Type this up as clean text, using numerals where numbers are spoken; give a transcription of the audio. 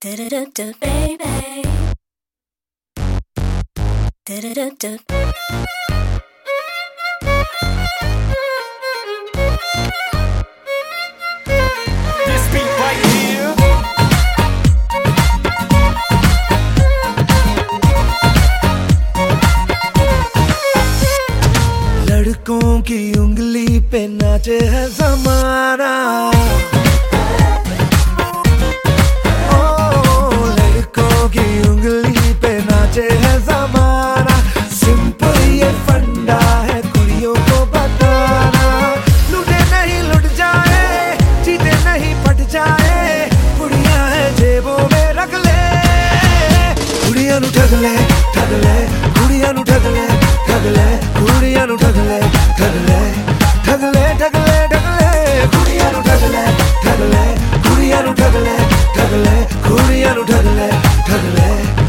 Do-do-do-do, baby. Do-do-do-do. This beat right here. लड़कों की उंगली पे नाचे है ज़माना, ओ लड़कों की उंगली पे नाचे है ज़माना। सिंपल ये फंडा है कुड़ियों को बताना, लूटे नहीं लुट जाए, जीते नहीं पट जाए, कुड़ियां है जेबों में रख ले, कुड़ियां नु ठग ले, ठग ले, कुड़ियां नु ठग ले, ठग ले, कुड़ियां नु ठग ले, ठग ले, ठग ले, ठग ले, ठग ले, कुड़ियां नु ठग ले, ठग ले, कुड़ियां नु ठग ले, ठग ले, कुड़ियां नु ठग ले, ठग ले।